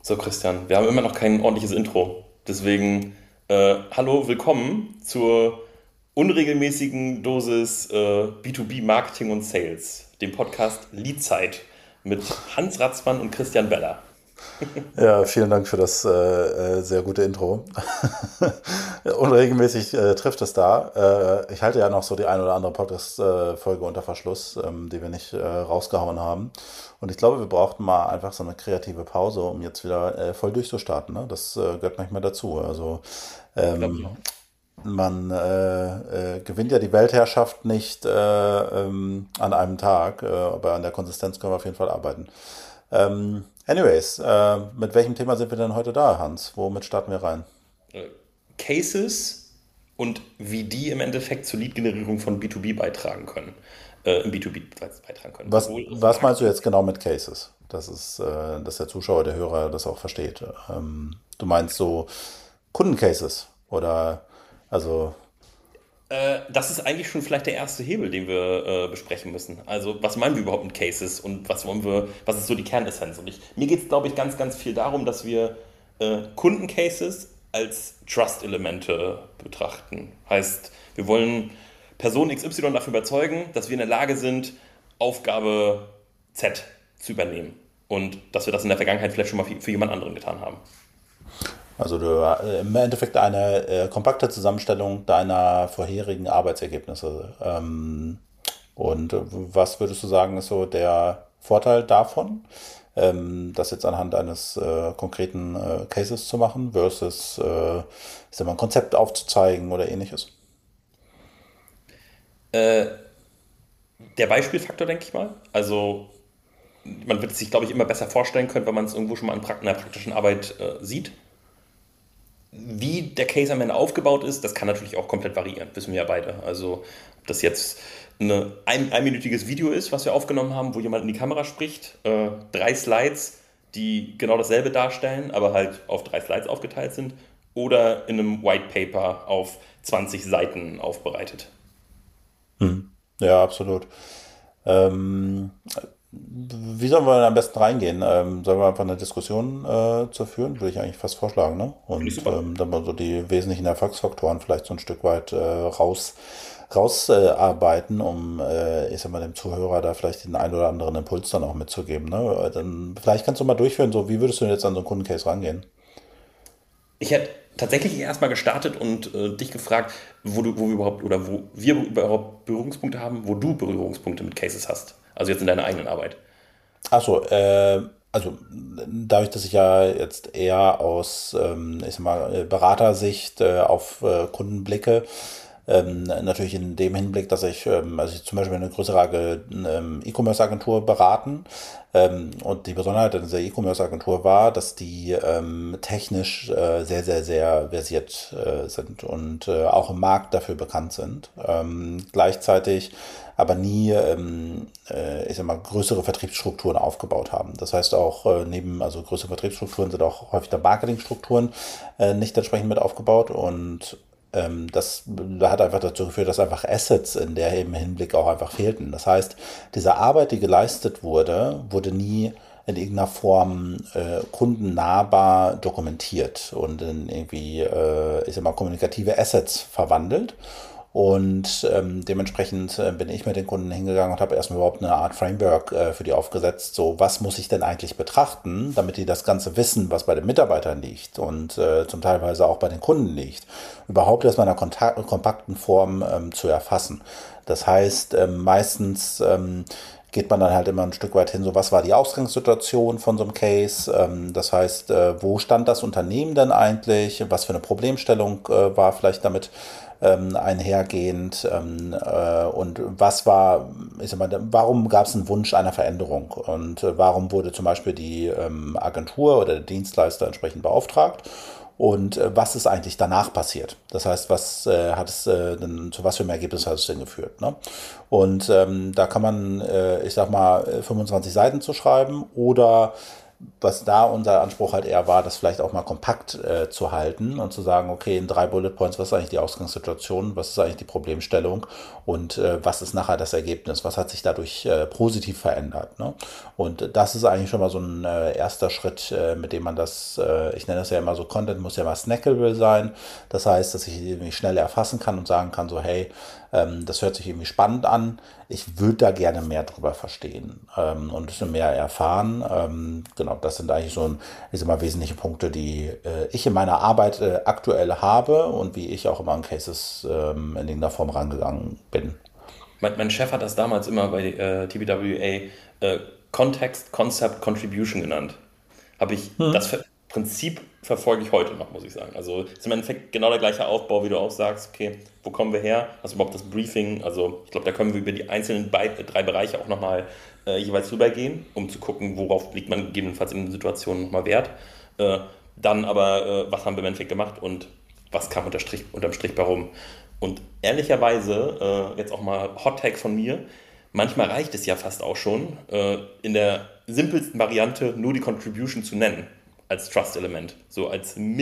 So, Christian, wir haben immer noch kein ordentliches Intro. Deswegen, hallo, willkommen zur unregelmäßigen Dosis B2B Marketing und Sales, dem Podcast Leadzeit mit Hans Ratzmann und Christian Beller. Ja, vielen Dank für das sehr gute Intro. Unregelmäßig trifft es da. Ich halte ja noch so die ein oder andere Podcast-Folge unter Verschluss, die wir nicht rausgehauen haben. Und ich glaube, wir brauchten mal einfach so eine kreative Pause, um jetzt wieder voll durchzustarten. Ne? Das gehört manchmal dazu. Also Glaube ich ähm, auch. man gewinnt ja die Weltherrschaft nicht an einem Tag, aber an der Konsistenz können wir auf jeden Fall arbeiten. Anyways, mit welchem Thema sind wir denn heute da, Hans? Womit starten wir rein? Äh, Cases und wie die im Endeffekt zur Lead-Generierung von B2B beitragen können. Im B2B beitragen können. Was, Sowohl aus was meinst du Marketing. jetzt genau mit Cases? Dass der Zuschauer, der Hörer das auch versteht. Du meinst so Kundencases oder also, Das ist eigentlich schon vielleicht der erste Hebel, den wir besprechen müssen. Also, was meinen wir überhaupt mit Cases und was ist so die Kernessenz? Und mir geht es, glaube ich, ganz, ganz viel darum, dass wir Kundencases als Trust-Elemente betrachten. Heißt, wir wollen Person XY dafür überzeugen, dass wir in der Lage sind, Aufgabe Z zu übernehmen. Und dass wir das in der Vergangenheit vielleicht schon mal für jemand anderen getan haben. also im Endeffekt eine kompakte Zusammenstellung deiner vorherigen Arbeitsergebnisse. Und was würdest du sagen, ist so der Vorteil davon, das jetzt anhand eines konkreten Cases zu machen, versus ich sag mal, ein Konzept aufzuzeigen oder ähnliches? Äh, Der Beispielfaktor, denke ich mal. Also, man wird es sich, glaube ich, immer besser vorstellen können, wenn man es irgendwo schon mal in der praktischen Arbeit sieht. Wie der Case am Ende aufgebaut ist, das kann natürlich auch komplett variieren, wissen wir ja beide. Also, ob das jetzt einminütiges Video ist, was wir aufgenommen haben, wo jemand in die Kamera spricht, drei Slides, die genau dasselbe darstellen, aber halt auf drei Slides aufgeteilt sind, oder in einem White Paper auf 20 Seiten aufbereitet. Hm. Ja, absolut. Ähm, Wie sollen wir am besten reingehen? Sollen wir einfach eine Diskussion zu führen? Würde ich eigentlich fast vorschlagen, ne? Finde ich Und super. dann mal so die wesentlichen Erfolgsfaktoren vielleicht so ein Stück weit rausarbeiten, um, ich sag mal, dem Zuhörer da vielleicht den einen oder anderen Impuls dann auch mitzugeben, ne? Dann, vielleicht kannst du mal durchführen, so wie würdest du jetzt an so einen Kundencase rangehen? Ich hätte tatsächlich erstmal gestartet und dich gefragt, wo wir überhaupt oder wo wir überhaupt Berührungspunkte haben, wo du Berührungspunkte mit Cases hast. Also jetzt in deiner eigenen Arbeit. Achso, also dadurch, dass ich ja jetzt eher aus, ich sag mal, Beratersicht auf Kunden blicke, natürlich in dem Hinblick, dass also ich zum Beispiel eine größere E-Commerce-Agentur beraten. Und die Besonderheit an dieser E-Commerce-Agentur war, dass die technisch sehr, sehr, sehr versiert sind und auch im Markt dafür bekannt sind. Gleichzeitig aber nie, ich sag mal, größere Vertriebsstrukturen aufgebaut haben. Das heißt auch also größere Vertriebsstrukturen sind auch häufig dann Marketingstrukturen nicht entsprechend mit aufgebaut und das hat einfach dazu geführt, dass einfach Assets in der im Hinblick auch einfach fehlten. Das heißt, diese Arbeit, die geleistet wurde, wurde nie in irgendeiner Form kundennahbar dokumentiert und in irgendwie, ich sag mal, kommunikative Assets verwandelt. Und dementsprechend bin ich mit den Kunden hingegangen und habe erstmal überhaupt eine Art Framework für die aufgesetzt. So, was muss ich denn eigentlich betrachten, damit die das Ganze wissen, was bei den Mitarbeitern liegt und zum Teilweise auch bei den Kunden liegt. Überhaupt erstmal in einer kompakten Form zu erfassen. Das heißt, meistens geht man dann halt immer ein Stück weit hin, so was war die Ausgangssituation von so einem Case, das heißt, wo stand das Unternehmen denn eigentlich, was für eine Problemstellung war vielleicht damit einhergehend und was war, ich sag mal, warum gab es einen Wunsch einer Veränderung und warum wurde zum Beispiel die Agentur oder der Dienstleister entsprechend beauftragt und was ist eigentlich danach passiert? Das heißt, was hat es denn, zu was für einem Ergebnis hat es denn geführt? Ne? Und da kann man, ich sag mal, 25 Seiten zu schreiben oder was da unser Anspruch halt eher war, das vielleicht auch mal kompakt zu halten und zu sagen, okay, in 3 Bullet Points, was ist eigentlich die Ausgangssituation, was ist eigentlich die Problemstellung und was ist nachher das Ergebnis, was hat sich dadurch positiv verändert. Ne? Und das ist eigentlich schon mal so ein erster Schritt, mit dem man das, ich nenne das ja immer so, Content muss ja mal snackable sein. Das heißt, dass ich irgendwie schnell erfassen kann und sagen kann, so, hey, das hört sich irgendwie spannend an. Ich würde da gerne mehr drüber verstehen und mehr erfahren. Genau, das sind eigentlich so ich sag mal, wesentliche Punkte, die ich in meiner Arbeit aktuell habe und wie ich auch immer an Cases in irgendeiner Form rangegangen bin. Mein Chef hat das damals immer bei TBWA Context, Concept, Contribution genannt. Prinzip verfolge ich heute noch, muss ich sagen. Also ist im Endeffekt genau der gleiche Aufbau, wie du auch sagst, okay, wo kommen wir her? Was ist überhaupt das Briefing? Also ich glaube, da können wir über die einzelnen 3 Bereiche auch nochmal jeweils rübergehen, um zu gucken, worauf liegt man gegebenenfalls in der Situation nochmal Wert. Äh, Dann aber, was haben wir im Endeffekt gemacht und was kam unterm Strich bei rum? Und ehrlicherweise, jetzt auch mal Hot Take von mir, manchmal reicht es ja fast auch schon, in der simpelsten Variante nur die Contribution zu nennen als Trust-Element. So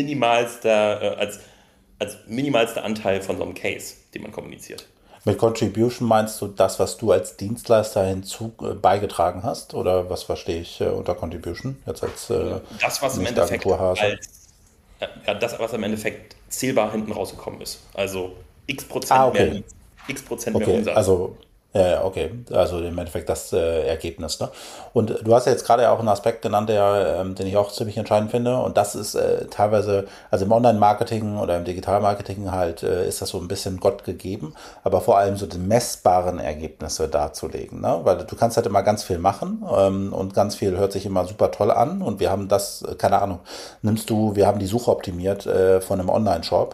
als minimalster Anteil von so einem Case, den man kommuniziert. Mit Contribution meinst du das, was du als Dienstleister hinzu beigetragen hast? Oder was verstehe ich unter Contribution jetzt als Das, was im Endeffekt Nicht-Agenturhase? das, was im Endeffekt zählbar hinten rausgekommen ist. Also x Ah, Prozent mehr okay. Leads, x Prozent mehr Okay, Umsatz. also, ja, ja, okay, also im Endeffekt das Ergebnis, ne? Und du hast ja jetzt gerade auch einen Aspekt genannt, den ich auch ziemlich entscheidend finde, und das ist teilweise, also im Online-Marketing oder im Digital-Marketing halt, ist das so ein bisschen Gott gegeben, aber vor allem so die messbaren Ergebnisse darzulegen, ne? Weil du kannst halt immer ganz viel machen und ganz viel hört sich immer super toll an und wir haben das, keine Ahnung, wir haben die Suche optimiert von einem Online-Shop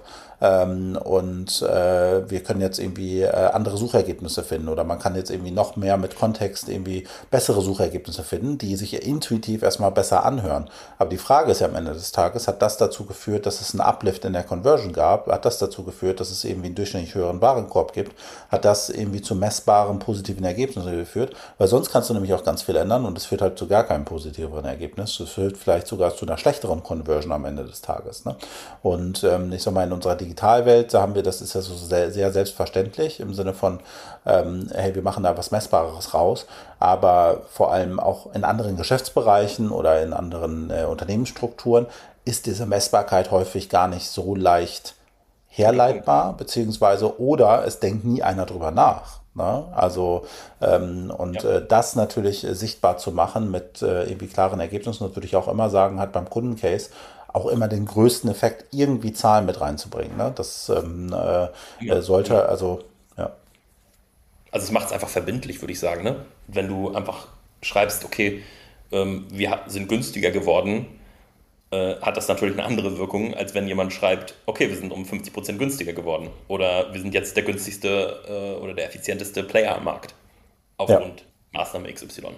und wir können jetzt irgendwie andere Suchergebnisse finden oder man kann jetzt irgendwie noch mehr mit Kontext irgendwie bessere Suchergebnisse finden, die sich intuitiv erstmal besser anhören. Aber die Frage ist ja am Ende des Tages, hat das dazu geführt, dass es einen Uplift in der Conversion gab? Hat das dazu geführt, dass es irgendwie einen durchschnittlich höheren Warenkorb gibt? Hat das irgendwie zu messbaren positiven Ergebnissen geführt? Weil sonst kannst du nämlich auch ganz viel ändern und es führt halt zu gar keinem positiveren Ergebnis. Es führt vielleicht sogar zu einer schlechteren Conversion am Ende des Tages. Ne? Und ich sag mal, in unserer Digitalwelt, da haben wir, das ist ja so sehr, sehr selbstverständlich im Sinne von, hey, wir machen da was Messbares raus, aber vor allem auch in anderen Geschäftsbereichen oder in anderen Unternehmensstrukturen ist diese Messbarkeit häufig gar nicht so leicht Guter Punkt. herleitbar, beziehungsweise oder es denkt nie einer drüber nach. Ne? Also und Ja. das natürlich sichtbar zu machen mit irgendwie klaren Ergebnissen, das würde ich auch immer sagen, hat beim Kundencase auch immer den größten Effekt, irgendwie Zahlen mit reinzubringen. Ne? Das Immer, immer. sollte, also ja. Also es macht es einfach verbindlich, würde ich sagen. Ne? Wenn du einfach schreibst, okay, wir sind günstiger geworden, hat das natürlich eine andere Wirkung, als wenn jemand schreibt, okay, wir sind um 50% günstiger geworden. Oder wir sind jetzt der günstigste oder der effizienteste Player am Markt. Ja. Aufgrund Maßnahme XY.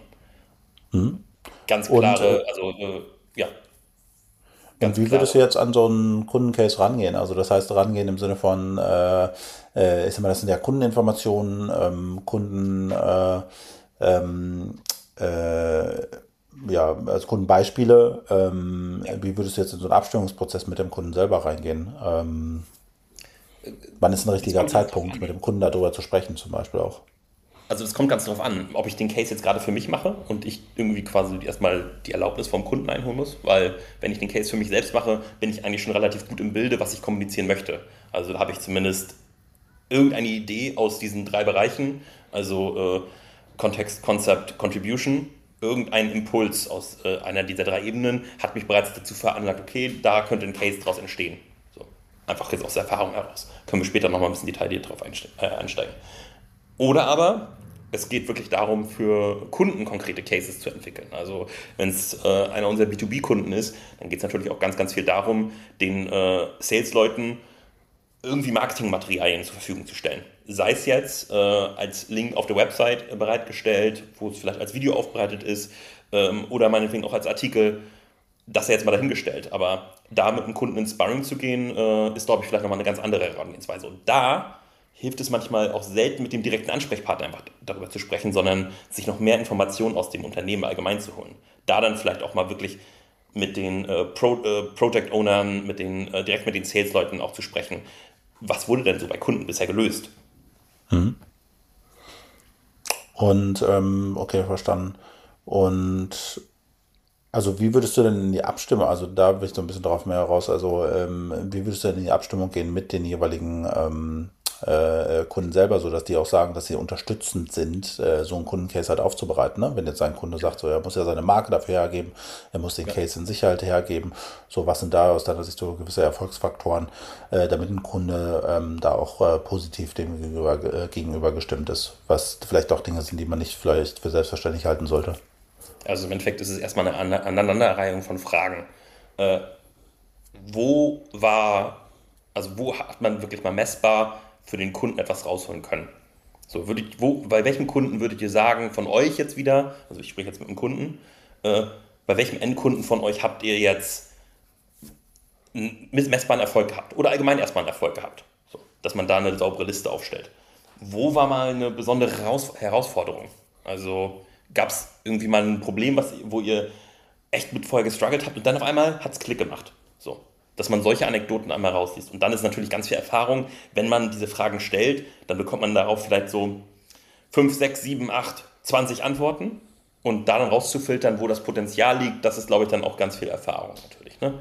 Ganz Und klare, also ja, Und ganz wie würdest du klare. jetzt an so einen Kundencase rangehen? Also das heißt rangehen im Sinne von, ich sag mal, das sind ja Kundeninformationen, Kunden, ähm, äh, ja, also Kundenbeispiele. Ja. Wie würdest du jetzt in so einen Abstimmungsprozess mit dem Kunden selber reingehen? Wann ist ein Das richtiger kommt ganz drauf Zeitpunkt, an. mit dem Kunden darüber zu sprechen, zum Beispiel auch? Also das kommt ganz drauf an, ob ich den Case jetzt gerade für mich mache und ich irgendwie quasi erstmal die Erlaubnis vom Kunden einholen muss, weil wenn ich den Case für mich selbst mache, bin ich eigentlich schon relativ gut im Bilde, was ich kommunizieren möchte. Also da habe ich zumindest irgendeine Idee aus diesen 3 Bereichen, also Kontext, Concept, Contribution. Irgendein Impuls aus einer dieser 3 Ebenen hat mich bereits dazu veranlagt, okay, da könnte ein Case daraus entstehen. So. Einfach jetzt aus der Erfahrung heraus. Können wir später nochmal ein bisschen detailliert drauf einsteigen. Oder aber es geht wirklich darum, für Kunden konkrete Cases zu entwickeln. Also wenn es einer unserer B2B-Kunden ist, dann geht es natürlich auch ganz, ganz viel darum, den Sales-Leuten irgendwie Marketingmaterialien zur Verfügung zu stellen. Sei es jetzt als Link auf der Website bereitgestellt, wo es vielleicht als Video aufbereitet ist, oder meinetwegen auch als Artikel, das ja jetzt mal dahingestellt. Aber da mit dem Kunden ins Sparring zu gehen, ist, glaube ich, vielleicht nochmal eine ganz andere Herangehensweise. Und da hilft es manchmal auch selten, mit dem direkten Ansprechpartner einfach darüber zu sprechen, sondern sich noch mehr Informationen aus dem Unternehmen allgemein zu holen. Da dann vielleicht auch mal wirklich mit den Project Ownern, direkt mit den Sales-Leuten auch zu sprechen. Was wurde denn so bei Kunden bisher gelöst? Und okay, verstanden. Und also wie würdest du denn in die Abstimmung, also da will ich so ein bisschen drauf mehr raus, also wie würdest du denn in die Abstimmung gehen mit den jeweiligen Kunden selber, sodass die auch sagen, dass sie unterstützend sind, so einen Kundencase halt aufzubereiten, ne? Wenn jetzt ein Kunde sagt, so, er muss ja seine Marke dafür hergeben, er muss den Ja. Case in Sicherheit hergeben, so was sind da aus deiner Sicht so gewisse Erfolgsfaktoren, damit ein Kunde da auch positiv dem gegenüber gestimmt ist, was vielleicht auch Dinge sind, die man nicht vielleicht für selbstverständlich halten sollte. Also im Endeffekt ist es erstmal eine Aneinanderreihung von Fragen. Äh, wo war, also wo hat man wirklich mal messbar für den Kunden etwas rausholen können? So, bei welchem Kunden würdet ihr sagen, von euch jetzt wieder, also ich spreche jetzt mit einem Kunden, äh, bei welchem Endkunden von euch habt ihr jetzt einen messbaren Erfolg gehabt oder allgemein erstmal einen Erfolg gehabt? So, dass man da eine saubere Liste aufstellt. Wo war mal eine besondere Herausforderung? Also gab es irgendwie mal ein Problem, wo ihr echt mit vorher gestruggelt habt und dann auf einmal hat es Klick gemacht. So, dass man solche Anekdoten einmal rausliest. Und dann ist natürlich ganz viel Erfahrung, wenn man diese Fragen stellt, dann bekommt man darauf vielleicht so 5, 6, 7, 8, 20 Antworten. Und da dann rauszufiltern, wo das Potenzial liegt, das ist, glaube ich, dann auch ganz viel Erfahrung natürlich. Ne?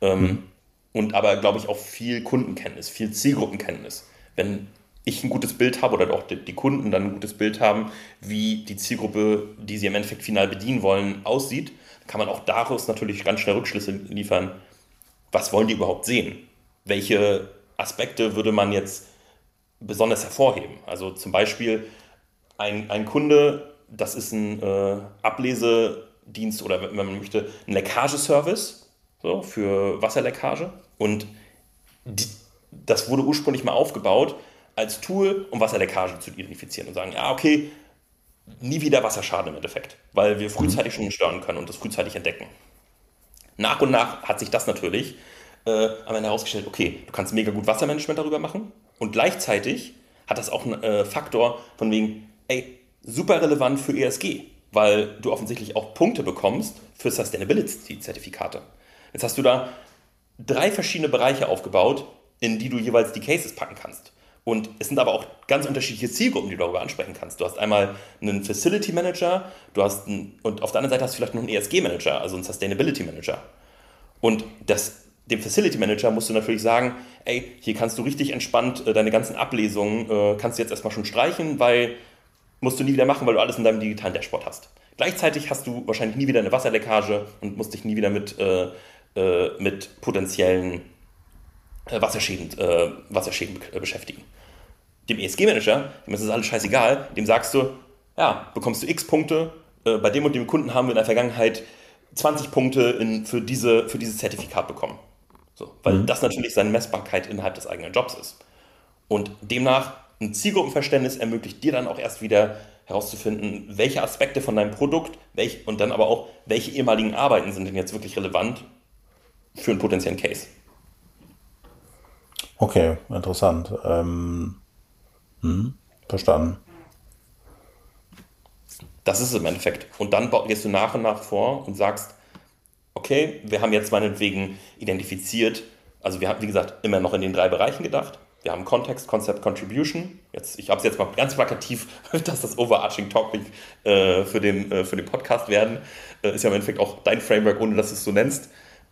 Und aber, glaube ich, auch viel Kundenkenntnis, viel Zielgruppenkenntnis. Wenn ich ein gutes Bild habe oder auch die Kunden dann ein gutes Bild haben, wie die Zielgruppe, die sie im Endeffekt final bedienen wollen, aussieht, kann man auch daraus natürlich ganz schnell Rückschlüsse liefern. Was wollen die überhaupt sehen? Welche Aspekte würde man jetzt besonders hervorheben? Also zum Beispiel ein Kunde, das ist ein Ablesedienst oder wenn man möchte, ein Leckageservice so, für Wasserleckage. Und die, das wurde ursprünglich mal aufgebaut als Tool, um Wasserleckage zu identifizieren und sagen, ja, okay, nie wieder Wasserschaden im Endeffekt, weil wir frühzeitig schon stören können und das frühzeitig entdecken. Nach und nach hat sich das natürlich am Ende herausgestellt, okay, du kannst mega gut Wassermanagement darüber machen und gleichzeitig hat das auch einen Faktor von wegen, ey, super relevant für ESG, weil du offensichtlich auch Punkte bekommst für Sustainability-Zertifikate. Jetzt hast du da 3 verschiedene Bereiche aufgebaut, in die du jeweils die Cases packen kannst. Und es sind aber auch ganz unterschiedliche Zielgruppen, die du darüber ansprechen kannst. Du hast einmal einen Facility Manager, und auf der anderen Seite hast du vielleicht noch einen ESG Manager, also einen Sustainability Manager. Und dem Facility Manager musst du natürlich sagen, ey, hier kannst du richtig entspannt deine ganzen Ablesungen, kannst du jetzt erstmal schon streichen, weil musst du nie wieder machen, weil du alles in deinem digitalen Dashboard hast. Gleichzeitig hast du wahrscheinlich nie wieder eine Wasserleckage und musst dich nie wieder mit potenziellen Wasserschäden beschäftigen. Dem ESG-Manager, dem ist das alles scheißegal, dem sagst du, ja, bekommst du X Punkte, bei dem und dem Kunden haben wir in der Vergangenheit 20 Punkte für dieses Zertifikat bekommen. So, weil das natürlich seine Messbarkeit innerhalb des eigenen Jobs ist. Und demnach ein Zielgruppenverständnis ermöglicht dir dann auch erst wieder herauszufinden, welche Aspekte von deinem Produkt und dann aber auch, welche ehemaligen Arbeiten sind denn jetzt wirklich relevant für einen potenziellen Case. Okay, interessant. Verstanden. Das ist es im Endeffekt. Und dann gehst du nach und nach vor und sagst, okay, wir haben jetzt meinetwegen identifiziert, also wir haben, wie gesagt, immer noch in den 3 Bereichen gedacht. Wir haben Kontext, Concept, Contribution. Ich habe es jetzt mal ganz plakativ, dass das Overarching Topic für den Podcast werden. Ist ja im Endeffekt auch dein Framework, ohne dass du es so nennst.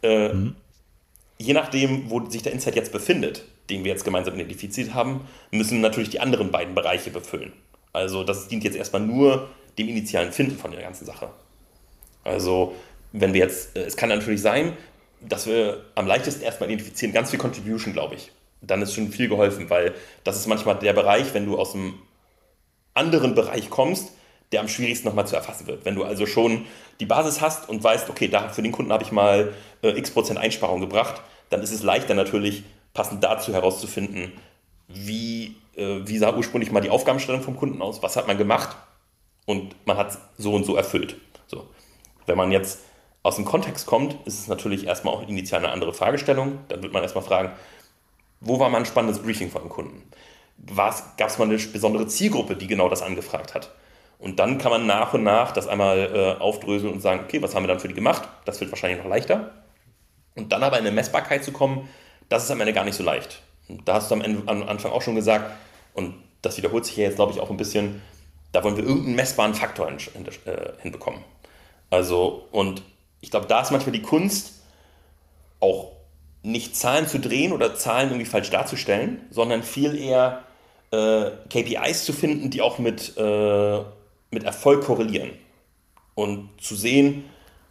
Je nachdem, wo sich der Insight jetzt befindet, den wir jetzt gemeinsam identifiziert haben, müssen natürlich die anderen beiden Bereiche befüllen. Also das dient jetzt erstmal nur dem initialen Finden von der ganzen Sache. Also wenn wir jetzt, es kann natürlich sein, dass wir am leichtesten erstmal identifizieren, ganz viel Contribution, glaube ich. Dann ist schon viel geholfen, weil das ist manchmal der Bereich, wenn du aus einem anderen Bereich kommst, der am schwierigsten nochmal zu erfassen wird. Wenn du also schon die Basis hast und weißt, okay, für den Kunden habe ich mal x% Einsparung gebracht, dann ist es leichter natürlich, passend dazu herauszufinden, wie sah ursprünglich mal die Aufgabenstellung vom Kunden aus, was hat man gemacht und man hat es so und so erfüllt. So. Wenn man jetzt aus dem Kontext kommt, ist es natürlich erstmal auch initial eine andere Fragestellung. Dann wird man erstmal fragen, wo war mal ein spannendes Briefing von dem Kunden? gab es mal eine besondere Zielgruppe, die genau das angefragt hat. Und dann kann man nach und nach das einmal aufdröseln und sagen, okay, was haben wir dann für die gemacht? Das wird wahrscheinlich noch leichter. Und dann aber in eine Messbarkeit zu kommen, das ist am Ende gar nicht so leicht. Und da hast du am Anfang auch schon gesagt, und das wiederholt sich ja jetzt, glaube ich, auch ein bisschen, da wollen wir irgendeinen messbaren Faktor hinbekommen. Also, und ich glaube, da ist manchmal die Kunst, auch nicht Zahlen zu drehen oder Zahlen irgendwie falsch darzustellen, sondern viel eher KPIs zu finden, die auch mit Erfolg korrelieren. Und zu sehen,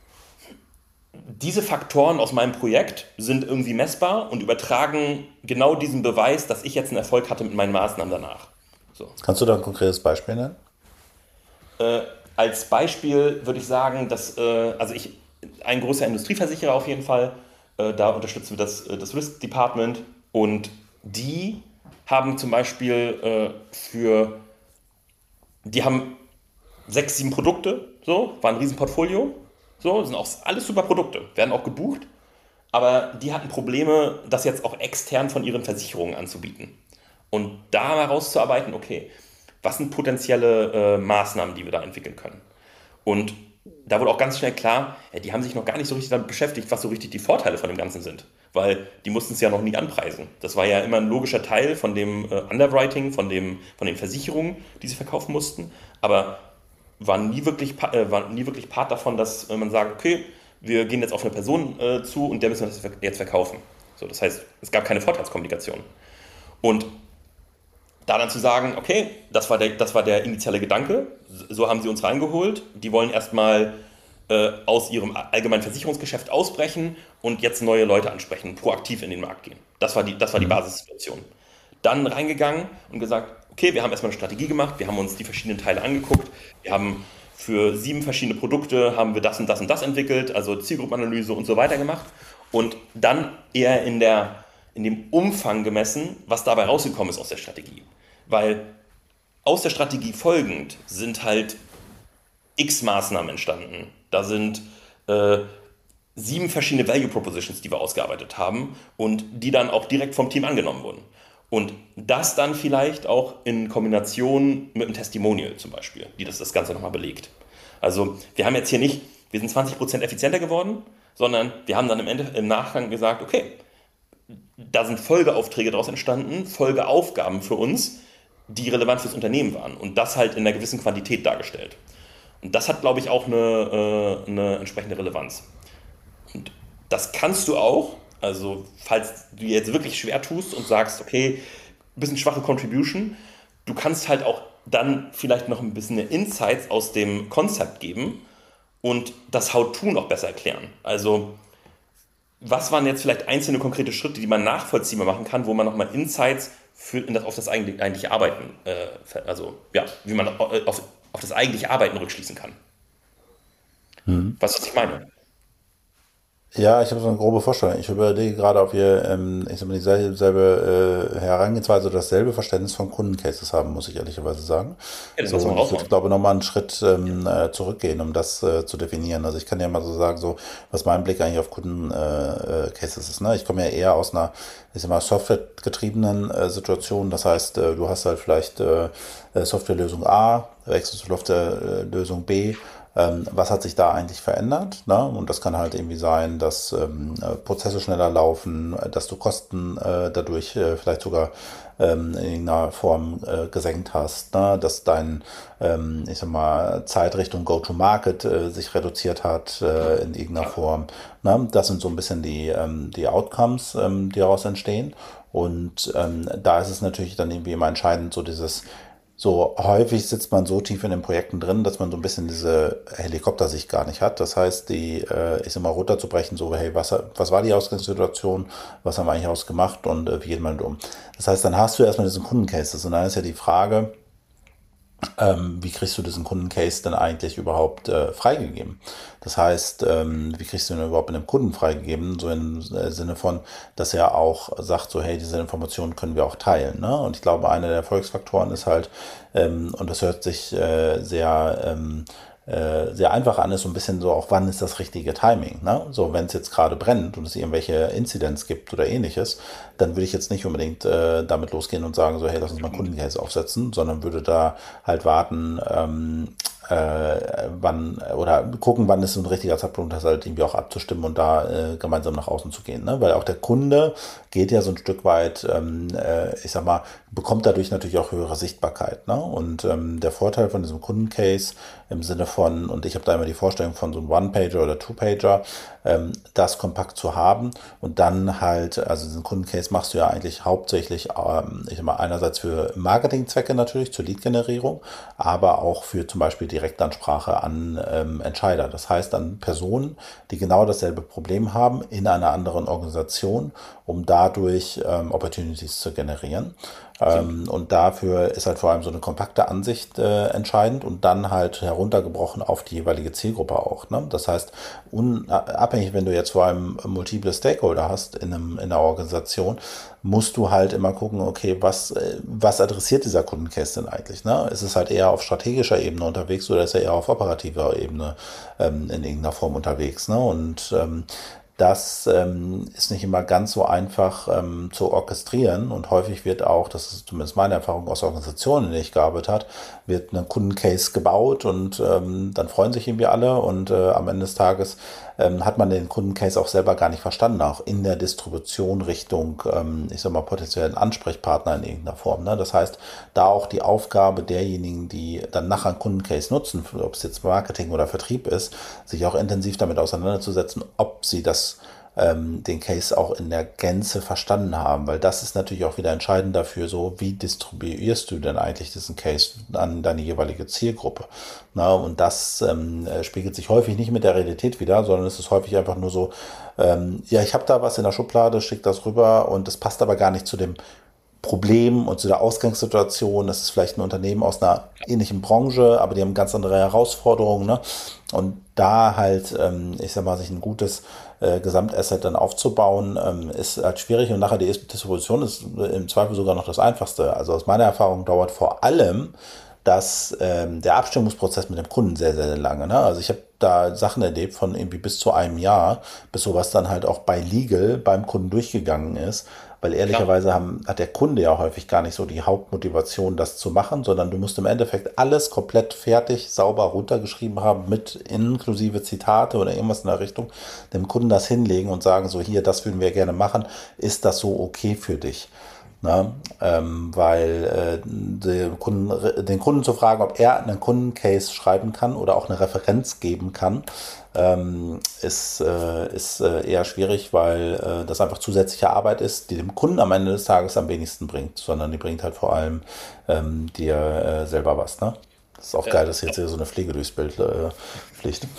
diese Faktoren aus meinem Projekt sind irgendwie messbar und übertragen genau diesen Beweis, dass ich jetzt einen Erfolg hatte mit meinen Maßnahmen danach. So. Kannst du da ein konkretes Beispiel nennen? Äh, Als Beispiel würde ich sagen, dass ein großer Industrieversicherer auf jeden Fall, da unterstützen wir das Risk Department und die haben zum Beispiel die haben 6, 7 Produkte, so, war ein Riesenportfolio, so, sind auch alles super Produkte, werden auch gebucht, aber die hatten Probleme, das jetzt auch extern von ihren Versicherungen anzubieten. Und da mal rauszuarbeiten, okay, was sind potenzielle Maßnahmen, die wir da entwickeln können? Und da wurde auch ganz schnell klar, ja, die haben sich noch gar nicht so richtig damit beschäftigt, was so richtig die Vorteile von dem Ganzen sind. Weil die mussten es ja noch nie anpreisen. Das war ja immer ein logischer Teil von dem Underwriting, von den Versicherungen, die sie verkaufen mussten. Aber war nie wirklich Part davon, dass man sagt, okay, wir gehen jetzt auf eine Person zu und der müssen wir das jetzt verkaufen. So, das heißt, es gab keine Vorteilskommunikation. Und da dann zu sagen, okay, das war der initiale Gedanke, so haben sie uns reingeholt, die wollen erstmal aus ihrem allgemeinen Versicherungsgeschäft ausbrechen und jetzt neue Leute ansprechen, proaktiv in den Markt gehen. Das war die Basissituation. Dann reingegangen und gesagt, okay, wir haben erstmal eine Strategie gemacht, wir haben uns die verschiedenen Teile angeguckt, wir haben für 7 verschiedene Produkte haben wir das und das und das entwickelt, also Zielgruppenanalyse und so weiter gemacht und dann eher in dem Umfang gemessen, was dabei rausgekommen ist aus der Strategie. Weil aus der Strategie folgend sind halt x Maßnahmen entstanden. Da sind 7 verschiedene Value Propositions, die wir ausgearbeitet haben und die dann auch direkt vom Team angenommen wurden. Und das dann vielleicht auch in Kombination mit einem Testimonial zum Beispiel, die das Ganze nochmal belegt. Also wir haben jetzt hier nicht, wir sind 20% effizienter geworden, sondern wir haben dann im Nachgang gesagt, okay, da sind Folgeaufträge daraus entstanden, Folgeaufgaben für uns, die relevant fürs Unternehmen waren und das halt in einer gewissen Quantität dargestellt. Und das hat, glaube ich, auch eine entsprechende Relevanz. Und das kannst du auch, also falls du dir jetzt wirklich schwer tust und sagst, okay, ein bisschen schwache Contribution, du kannst halt auch dann vielleicht noch ein bisschen Insights aus dem Konzept geben und das How-To noch besser erklären. Also was waren jetzt vielleicht einzelne konkrete Schritte, die man nachvollziehbar machen kann, wo man nochmal Insights auf das eigentliche Arbeiten, also ja, wie man auf das eigentliche Arbeiten rückschließen kann. Was ich meine? Ja, ich habe so eine grobe Vorstellung. Ich überlege gerade, ob wir, ich sag mal, dieselbe Herangehensweise oder dasselbe Verständnis von Kundencases haben, muss ich ehrlicherweise sagen. Ja, das So, lass mal und ich würde, raushauen. glaube nochmal einen Schritt zurückgehen, um das zu definieren. Also ich kann ja mal so sagen, so was mein Blick eigentlich auf Kundencases ist. Ne? Ich komme ja eher aus einer, ich sag mal, softwaregetriebenen Situation. Das heißt, du hast halt vielleicht Softwarelösung A, wechselst du auf der Lösung B. Was hat sich da eigentlich verändert? Ne? Und das kann halt irgendwie sein, dass Prozesse schneller laufen, dass du Kosten dadurch vielleicht sogar in irgendeiner Form gesenkt hast, ne? Dass dein, ich sag mal, Zeit Richtung Go-to-Market sich reduziert hat in irgendeiner Form. Ne? Das sind so ein bisschen die Outcomes, die daraus entstehen. Und da ist es natürlich dann irgendwie immer entscheidend, so dieses so häufig sitzt man so tief in den Projekten drin, dass man so ein bisschen diese Helikoptersicht gar nicht hat. Das heißt, ich sag mal, runterzubrechen, so, hey, was war die Ausgangssituation, was haben wir eigentlich ausgemacht und wie geht man damit um? Das heißt, dann hast du erstmal diesen Kundencases und dann ist ja die Frage, wie kriegst du diesen Kundencase denn eigentlich überhaupt freigegeben? Das heißt, wie kriegst du ihn überhaupt mit dem Kunden freigegeben? So im Sinne von, dass er auch sagt, so hey, diese Informationen können wir auch teilen. Ne? Und ich glaube, einer der Erfolgsfaktoren ist halt, und das hört sich sehr sehr einfach an, ist so ein bisschen so auch, wann ist das richtige Timing. Ne? So, wenn es jetzt gerade brennt und es irgendwelche Inzidenz gibt oder ähnliches, dann würde ich jetzt nicht unbedingt damit losgehen und sagen, so, hey, lass uns mal einen Kundencase aufsetzen, sondern würde da halt warten, wann oder gucken, wann ist so ein richtiger Zeitpunkt, das halt irgendwie auch abzustimmen und da gemeinsam nach außen zu gehen. Ne? Weil auch der Kunde geht ja so ein Stück weit, ich sag mal, bekommt dadurch natürlich auch höhere Sichtbarkeit. Ne? Und der Vorteil von diesem Kundencase im Sinne von, und ich habe da immer die Vorstellung von so einem One-Pager oder Two-Pager, das kompakt zu haben und dann halt, also diesen Kundencase machst du ja eigentlich hauptsächlich, ich sag mal, einerseits für Marketingzwecke natürlich, zur Lead-Generierung, aber auch für zum Beispiel Direktansprache an Entscheider. Das heißt an Personen, die genau dasselbe Problem haben in einer anderen Organisation, um dadurch Opportunities zu generieren. Und dafür ist halt vor allem so eine kompakte Ansicht entscheidend und dann halt heruntergebrochen auf die jeweilige Zielgruppe auch. Ne? Das heißt, unabhängig, wenn du jetzt vor allem multiple Stakeholder hast in einer Organisation, musst du halt immer gucken, okay, was adressiert dieser Kundencase denn eigentlich? Ne? Ist es halt eher auf strategischer Ebene unterwegs oder ist er eher auf operativer Ebene in irgendeiner Form unterwegs? Ne? Und das ist nicht immer ganz so einfach zu orchestrieren und häufig wird auch, das ist zumindest meine Erfahrung aus Organisationen, in denen ich gearbeitet habe, wird ein Kundencase gebaut und dann freuen sich irgendwie alle und am Ende des Tages hat man den Kundencase auch selber gar nicht verstanden, auch in der Distribution Richtung, ich sag mal, potenziellen Ansprechpartner in irgendeiner Form. Ne? Das heißt, da auch die Aufgabe derjenigen, die dann nachher einen Kundencase nutzen, ob es jetzt Marketing oder Vertrieb ist, sich auch intensiv damit auseinanderzusetzen, ob sie den Case auch in der Gänze verstanden haben, weil das ist natürlich auch wieder entscheidend dafür, so wie distribuierst du denn eigentlich diesen Case an deine jeweilige Zielgruppe. Na, und das spiegelt sich häufig nicht mit der Realität wieder, sondern es ist häufig einfach nur so, ja, ich habe da was in der Schublade, schick das rüber und das passt aber gar nicht zu dem Problem und zu der Ausgangssituation. Das ist vielleicht ein Unternehmen aus einer ähnlichen Branche, aber die haben ganz andere Herausforderungen. Ne? Und da halt, ich sag mal, sich ein gutes Gesamtasset dann aufzubauen, ist halt schwierig und nachher die Distribution ist im Zweifel sogar noch das Einfachste. Also aus meiner Erfahrung dauert vor allem der Abstimmungsprozess mit dem Kunden sehr, sehr lange. Ne? Also ich habe da Sachen erlebt von irgendwie bis zu einem Jahr, bis sowas dann halt auch bei Legal beim Kunden durchgegangen ist. Weil ehrlicherweise hat der Kunde ja häufig gar nicht so die Hauptmotivation, das zu machen, sondern du musst im Endeffekt alles komplett fertig, sauber runtergeschrieben haben, mit inklusive Zitate oder irgendwas in der Richtung, dem Kunden das hinlegen und sagen, so hier, das würden wir gerne machen, ist das so okay für dich? Na, weil den Kunden zu fragen, ob er einen Kundencase schreiben kann oder auch eine Referenz geben kann, ist eher schwierig, weil das einfach zusätzliche Arbeit ist, die dem Kunden am Ende des Tages am wenigsten bringt, sondern die bringt halt vor allem dir selber was. Ne? Das ist auch geil, dass jetzt hier so eine Pflege durchs Bild Pflicht.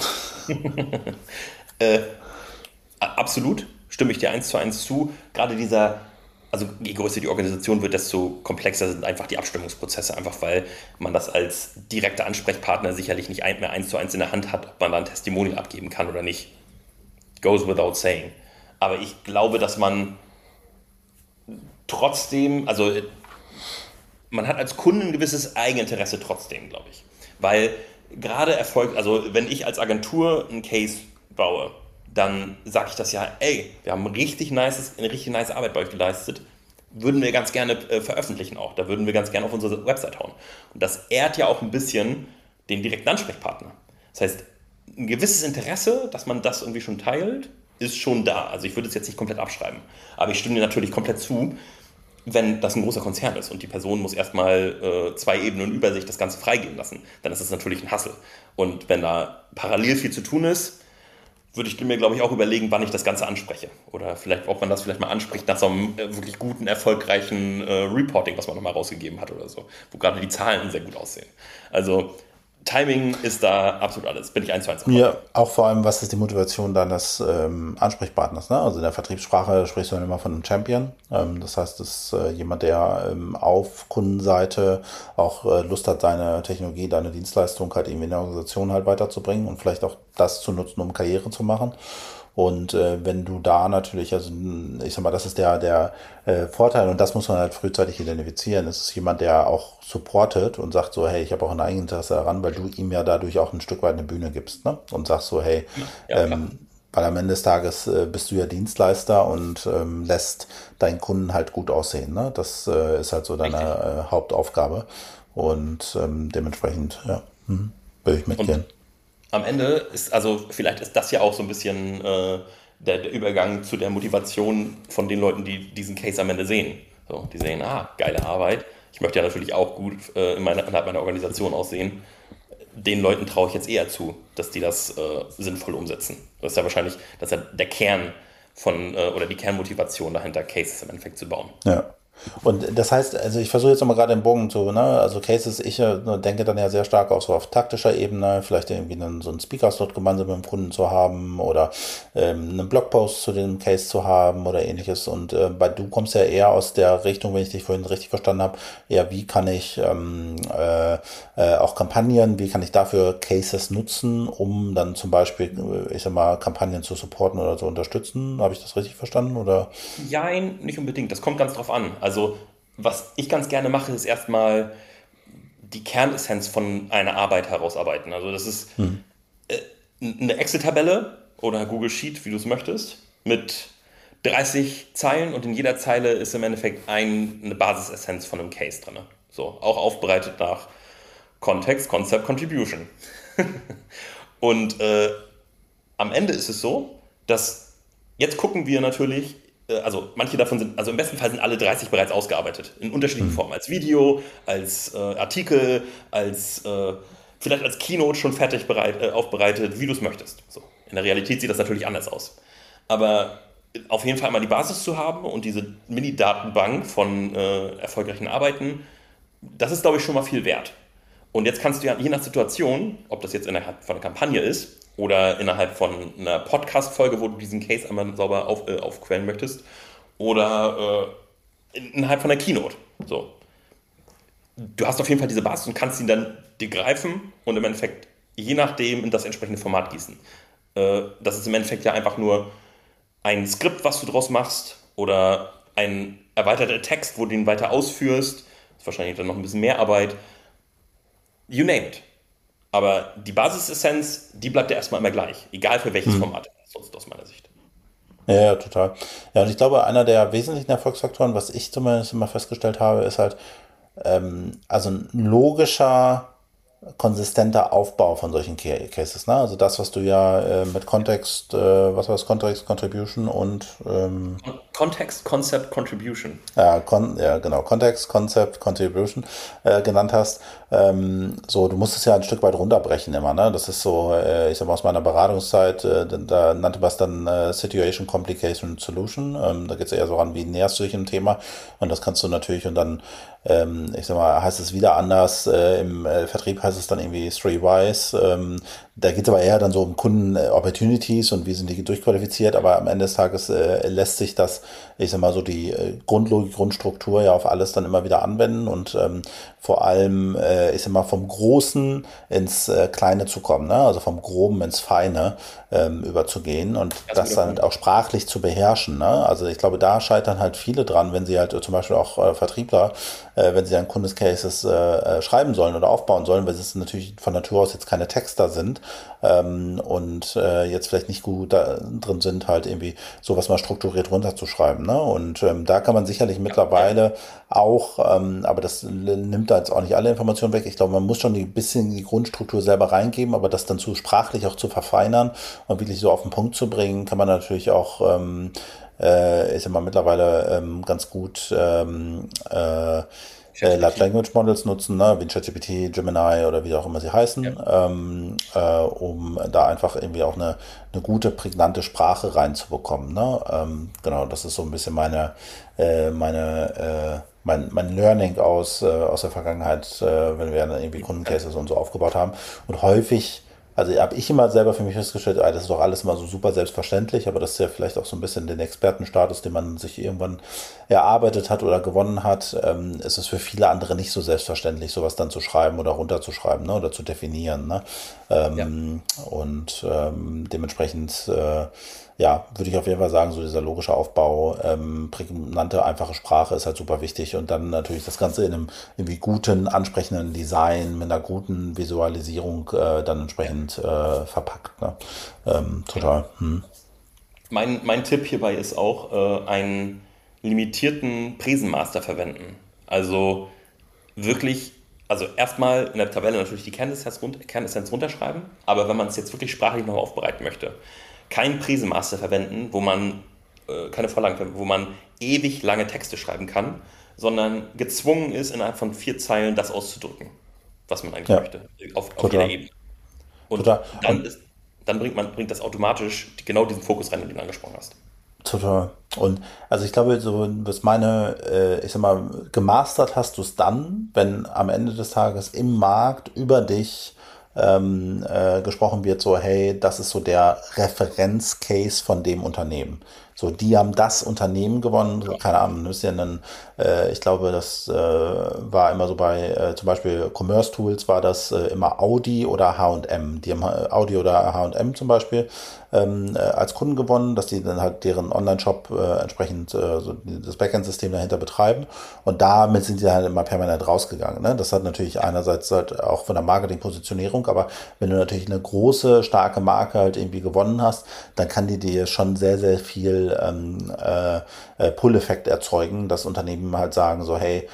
Absolut, stimme ich dir eins zu eins zu. Gerade also je größer die Organisation wird, desto komplexer sind einfach die Abstimmungsprozesse, einfach weil man das als direkter Ansprechpartner sicherlich nicht mehr eins zu eins in der Hand hat, ob man da ein Testimonial abgeben kann oder nicht. Goes without saying. Aber ich glaube, dass man trotzdem, also man hat als Kunde ein gewisses Eigeninteresse trotzdem, glaube ich. Weil gerade also wenn ich als Agentur einen Case baue, dann sage ich das ja, ey, wir haben eine richtig nice Arbeit bei euch geleistet, würden wir ganz gerne veröffentlichen auch. Da würden wir ganz gerne auf unsere Website hauen. Und das ehrt ja auch ein bisschen den direkten Ansprechpartner. Das heißt, ein gewisses Interesse, dass man das irgendwie schon teilt, ist schon da. Also ich würde es jetzt nicht komplett abschreiben. Aber ich stimme dir natürlich komplett zu, wenn das ein großer Konzern ist und die Person muss erstmal 2 Ebenen über sich das Ganze freigeben lassen, dann ist das natürlich ein Hassel. Und wenn da parallel viel zu tun ist, würde ich mir, glaube ich, auch überlegen, wann ich das Ganze anspreche. Oder vielleicht, ob man das vielleicht mal anspricht nach so einem wirklich guten, erfolgreichen Reporting, was man nochmal rausgegeben hat oder so, wo gerade die Zahlen sehr gut aussehen. Also Timing ist da absolut alles. Bin ich eins zu eins. Ja, auch vor allem, was ist die Motivation deines Ansprechpartners? Ne? Also in der Vertriebssprache sprichst du dann immer von einem Champion. Das heißt, das ist jemand, der auf Kundenseite auch Lust hat, deine Technologie, deine Dienstleistung halt irgendwie in der Organisation halt weiterzubringen und vielleicht auch das zu nutzen, um Karriere zu machen. Und wenn du da natürlich, also ich sag mal, das ist der Vorteil und das muss man halt frühzeitig identifizieren. Es ist jemand, der auch supportet und sagt so, hey, ich habe auch ein Eigeninteresse daran, weil du ihm ja dadurch auch ein Stück weit eine Bühne gibst, ne? Und sagst so, hey, Ja, klar. weil am Ende des Tages bist du ja Dienstleister und lässt deinen Kunden halt gut aussehen, ne? Das ist halt so deine Richtig. Hauptaufgabe und dementsprechend, ja, würde ich Und mitgehen. am Ende ist, also vielleicht ist das ja auch so ein bisschen der Übergang zu der Motivation von den Leuten, die diesen Case am Ende sehen. So, die sehen, geile Arbeit. Ich möchte ja natürlich auch gut innerhalb meiner Organisation aussehen. Den Leuten traue ich jetzt eher zu, dass die das sinnvoll umsetzen. Das ist ja wahrscheinlich, das ist ja der Kern oder die Kernmotivation dahinter, Cases im Endeffekt zu bauen. Ja. Und das heißt, also ich versuche jetzt nochmal gerade den Bogen zu, ne, also Cases, ich denke dann ja sehr stark auch so auf taktischer Ebene, vielleicht irgendwie dann so einen Speaker-Slot gemeinsam mit dem Kunden zu haben oder einen Blogpost zu dem Case zu haben oder ähnliches. Und du kommst ja eher aus der Richtung, wenn ich dich vorhin richtig verstanden habe, eher wie kann ich auch Kampagnen, wie kann ich dafür Cases nutzen, um dann zum Beispiel, ich sag mal, Kampagnen zu supporten oder zu unterstützen. Habe ich das richtig verstanden? Oder? Jein, nicht unbedingt. Das kommt ganz drauf an. Also, was ich ganz gerne mache, ist erstmal die Kernessenz von einer Arbeit herausarbeiten. Also, das ist eine Excel-Tabelle oder Google Sheet, wie du es möchtest, mit 30 Zeilen und in jeder Zeile ist im Endeffekt eine Basisessenz von einem Case drin. So, auch aufbereitet nach Kontext, Concept, Contribution. Und am Ende ist es so, dass jetzt gucken wir natürlich, also manche davon sind, also im besten Fall sind alle 30 bereits ausgearbeitet, in unterschiedlichen Formen, als Video, als Artikel, als vielleicht als Keynote schon fertig aufbereitet, wie du es möchtest. So. In der Realität sieht das natürlich anders aus. Aber auf jeden Fall mal die Basis zu haben und diese Mini-Datenbank von erfolgreichen Arbeiten, das ist, glaube ich, schon mal viel wert. Und jetzt kannst du ja je nach Situation, ob das jetzt innerhalb von einer Kampagne ist oder innerhalb von einer Podcast-Folge, wo du diesen Case einmal sauber aufquellen möchtest, oder innerhalb von einer Keynote. So. Du hast auf jeden Fall diese Basis und kannst ihn dann dir greifen und im Endeffekt je nachdem in das entsprechende Format gießen. Das ist im Endeffekt ja einfach nur ein Skript, was du draus machst oder ein erweiterter Text, wo du ihn weiter ausführst. Das ist wahrscheinlich dann noch ein bisschen mehr Arbeit. You name it. Aber die Basisessenz, die bleibt ja erstmal immer gleich, egal für welches Format sonst aus meiner Sicht. Ja, ja, total. Ja, und ich glaube, einer der wesentlichen Erfolgsfaktoren, was ich zumindest immer festgestellt habe, ist halt, also ein logischer, konsistenter Aufbau von solchen Cases. Ne? Also das, was du ja mit Kontext, was war das, Kontext, Contribution und Context, Concept, Contribution. ja, genau, Kontext, Concept, Contribution genannt hast. So, du musst es ja ein Stück weit runterbrechen immer, ne? Das ist so, ich sag mal aus meiner Beratungszeit, da nannte man es dann Situation, Complication, Solution. Da geht es eher so ran, wie näherst du dich dem Thema? Und das kannst du natürlich und dann, ich sag mal, heißt es wieder anders. Im Vertrieb heißt es dann irgendwie Three Whys. Da geht es aber eher dann so um Kunden-Opportunities und wie sind die durchqualifiziert, aber am Ende des Tages lässt sich das, ich sag mal so, die Grundlogik, Grundstruktur ja auf alles dann immer wieder anwenden und vor allem, ich sag mal, vom Großen ins Kleine zu kommen, ne? Also vom Groben ins Feine überzugehen und Ganz das guter dann Punkt. auch sprachlich zu beherrschen, ne? Also ich glaube, da scheitern halt viele dran, wenn sie halt zum Beispiel auch Vertriebler, wenn sie dann Kundescases schreiben sollen oder aufbauen sollen, weil es natürlich von Natur aus jetzt keine Texter sind und jetzt vielleicht nicht gut da drin sind, halt irgendwie sowas mal strukturiert runterzuschreiben. Ne? Und da kann man sicherlich Ja, mittlerweile auch, aber das nimmt da jetzt auch nicht alle Informationen weg. Ich glaube, man muss schon ein bisschen die Grundstruktur selber reingeben, aber das dann zu sprachlich auch zu verfeinern und wirklich so auf den Punkt zu bringen, kann man natürlich auch ist immer mittlerweile ganz gut Large ChatGPT. Language Models nutzen, ne, wie ChatGPT, Gemini oder wie auch immer sie Ja. heißen, um da einfach irgendwie auch eine gute, prägnante Sprache reinzubekommen. Ne? Genau, das ist so ein bisschen mein Learning aus der Vergangenheit, wenn wir dann irgendwie Kundencases und so aufgebaut haben. Und häufig, also habe ich immer selber für mich festgestellt, das ist doch alles immer so super selbstverständlich, aber das ist ja vielleicht auch so ein bisschen den Expertenstatus, den man sich irgendwann erarbeitet hat oder gewonnen hat, ist es für viele andere nicht so selbstverständlich, sowas dann zu schreiben oder runterzuschreiben, ne, oder zu definieren. Ne? Ja. Und dementsprechend ja, würde ich auf jeden Fall sagen, so dieser logische Aufbau, prägnante, einfache Sprache ist halt super wichtig und dann natürlich das Ganze in einem irgendwie guten, ansprechenden Design, mit einer guten Visualisierung dann Ja. entsprechend verpackt. Ne? Genau. Total. Hm. Mein Tipp hierbei ist auch, einen limitierten Präsenmaster verwenden. Also wirklich, also erstmal in der Tabelle natürlich die Kernessenz runterschreiben, aber wenn man es jetzt wirklich sprachlich nochmal aufbereiten möchte, kein Präsenmaster verwenden, wo man, keine Vorlagen verwenden, wo man ewig lange Texte schreiben kann, sondern gezwungen ist, innerhalb von 4 Zeilen das auszudrücken, was man eigentlich Ja, möchte, auf jeder total. Ebene. Und Total. Und dann bringt das automatisch genau diesen Fokus rein, den du angesprochen hast. total. Und also ich glaube, so was meine, ich sag mal, gemastert hast du es dann, wenn am Ende des Tages im Markt über dich gesprochen wird, so, hey, das ist so der Referenzcase von dem Unternehmen. So, die haben das Unternehmen gewonnen, so, keine Ahnung, du ja einen, ich glaube, das war immer so bei zum Beispiel Commerce Tools war das immer Audi oder H&M. Die haben Audi oder H&M zum Beispiel als Kunden gewonnen, dass die dann halt deren Online-Shop entsprechend so das Backend-System dahinter betreiben. Und damit sind die halt immer permanent rausgegangen. Ne? Das hat natürlich einerseits halt auch von der Marketing-Positionierung, aber wenn du natürlich eine große, starke Marke halt irgendwie gewonnen hast, dann kann die dir schon sehr, sehr viel Pull-Effekt erzeugen, dass Unternehmen halt sagen so, hey,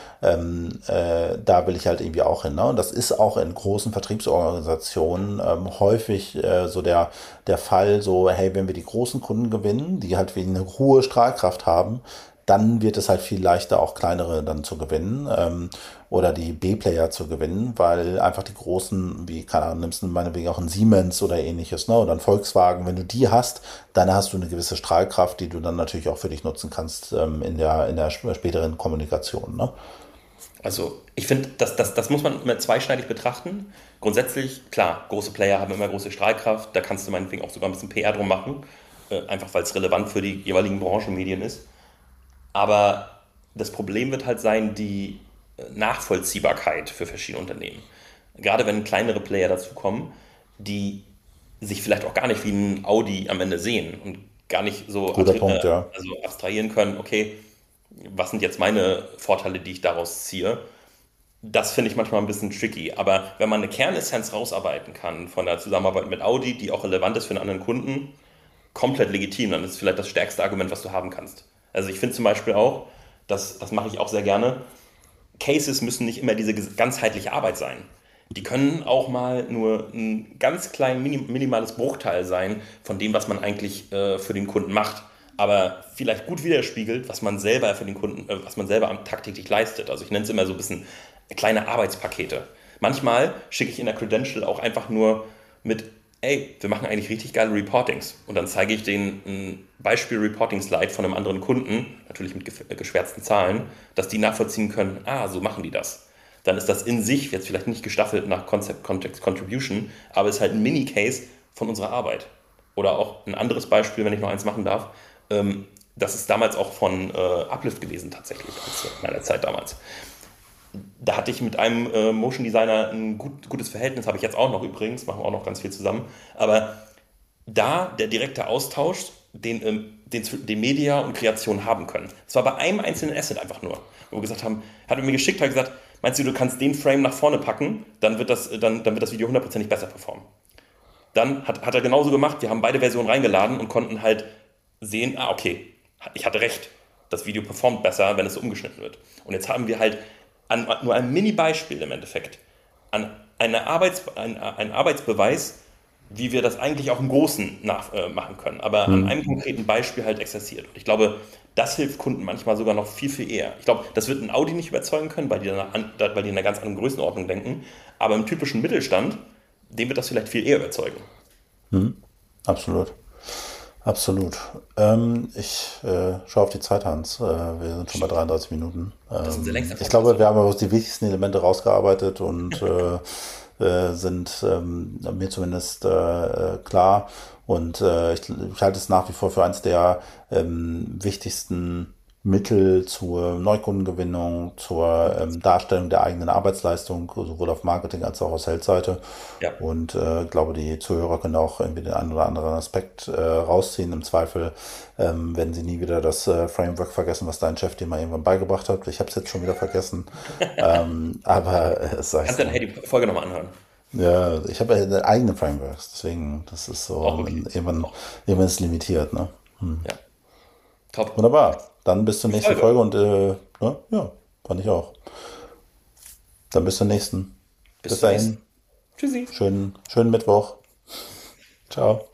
da will ich halt irgendwie auch hin. Ne? Und das ist auch in großen Vertriebsorganisationen häufig so der Fall, so, hey, wenn wir die großen Kunden gewinnen, die halt wie eine hohe Strahlkraft haben, dann wird es halt viel leichter, auch kleinere dann zu gewinnen oder die B-Player zu gewinnen, weil einfach die großen, wie, keine Ahnung, nimmst du meinetwegen auch ein Siemens oder ähnliches, ne, oder ein Volkswagen, wenn du die hast, dann hast du eine gewisse Strahlkraft, die du dann natürlich auch für dich nutzen kannst in der späteren Kommunikation. Ne? Also ich finde, das muss man immer zweischneidig betrachten. Grundsätzlich, klar, große Player haben immer große Strahlkraft, da kannst du meinetwegen auch sogar ein bisschen PR drum machen, einfach weil es relevant für die jeweiligen Branchenmedien ist. Aber das Problem wird halt sein, die Nachvollziehbarkeit für verschiedene Unternehmen. Gerade wenn kleinere Player dazukommen, die sich vielleicht auch gar nicht wie ein Audi am Ende sehen und gar nicht so Guter Punkt, ja. also abstrahieren können, okay, was sind jetzt meine Vorteile, die ich daraus ziehe. Das finde ich manchmal ein bisschen tricky. Aber wenn man eine Kernessenz rausarbeiten kann von der Zusammenarbeit mit Audi, die auch relevant ist für einen anderen Kunden, komplett legitim. Dann ist es vielleicht das stärkste Argument, was du haben kannst. Also ich finde zum Beispiel auch, das mache ich auch sehr gerne, Cases müssen nicht immer diese ganzheitliche Arbeit sein. Die können auch mal nur ein ganz klein, minimales Bruchteil sein von dem, was man eigentlich für den Kunden macht. Aber vielleicht gut widerspiegelt, was man selber für den Kunden, was man selber am tagtäglich leistet. Also ich nenne es immer so ein bisschen kleine Arbeitspakete. Manchmal schicke ich in der Credential auch einfach nur mit, ey, wir machen eigentlich richtig geile Reportings. Und dann zeige ich denen ein Beispiel-Reporting-Slide von einem anderen Kunden, natürlich mit geschwärzten Zahlen, dass die nachvollziehen können, ah, so machen die das. Dann ist das in sich jetzt vielleicht nicht gestaffelt nach Concept, Context, Contribution, aber ist halt ein Mini-Case von unserer Arbeit. Oder auch ein anderes Beispiel, wenn ich noch eins machen darf. Das ist damals auch von Uplift gewesen, tatsächlich, als meiner Zeit damals. Da hatte ich mit einem Motion Designer ein gutes Verhältnis, habe ich jetzt auch noch übrigens, machen wir auch noch ganz viel zusammen. Aber da der direkte Austausch, den Media und Kreation haben können. Es war bei einem einzelnen Asset einfach nur, wo wir gesagt haben, hat er mir geschickt, hat gesagt, meinst du, du kannst den Frame nach vorne packen, dann wird das Video hundertprozentig besser performen. Dann hat er genauso gemacht, wir haben beide Versionen reingeladen und konnten halt sehen, ah, okay, ich hatte recht, das Video performt besser, wenn es so umgeschnitten wird. Und jetzt haben wir halt nur ein Mini-Beispiel im Endeffekt, ein Arbeitsbeweis, wie wir das eigentlich auch im Großen machen können, aber an Hm. einem konkreten Beispiel halt exerziert. Und ich glaube, das hilft Kunden manchmal sogar noch viel, viel eher. Ich glaube, das wird ein Audi nicht überzeugen können, weil die in einer ganz anderen Größenordnung denken, aber im typischen Mittelstand, dem wird das vielleicht viel eher überzeugen. Absolut. Absolut. Ich schaue auf die Zeit, Hans. Wir sind schon bei 33 Minuten. Das ist unser längster Ich Podcast, glaube, wir oder? haben aber die wichtigsten Elemente rausgearbeitet und sind mir zumindest klar. Und ich halte es nach wie vor für eines der wichtigsten Mittel zur Neukundengewinnung, zur Darstellung der eigenen Arbeitsleistung, sowohl auf Marketing als auch auf Sales-Seite. Ja. Und glaube, die Zuhörer können auch irgendwie den einen oder anderen Aspekt rausziehen. Im Zweifel werden sie nie wieder das Framework vergessen, was dein Chef dir mal irgendwann beigebracht hat. Ich habe es jetzt schon wieder vergessen. Aber sei es Kannst du drum. nachher die Folge nochmal anhören. Ja, ich habe ja eigene Frameworks, deswegen, das ist so, Auch okay. Auch. irgendwann ist es limitiert, ne? Ja. Top. Wunderbar. Dann bis zur Gute nächsten Folge. Folge und ne? Ja, fand ich auch. Dann bis zur nächsten. Bis Bis zum nächsten. dahin. Tschüssi. Schönen Mittwoch. Ciao.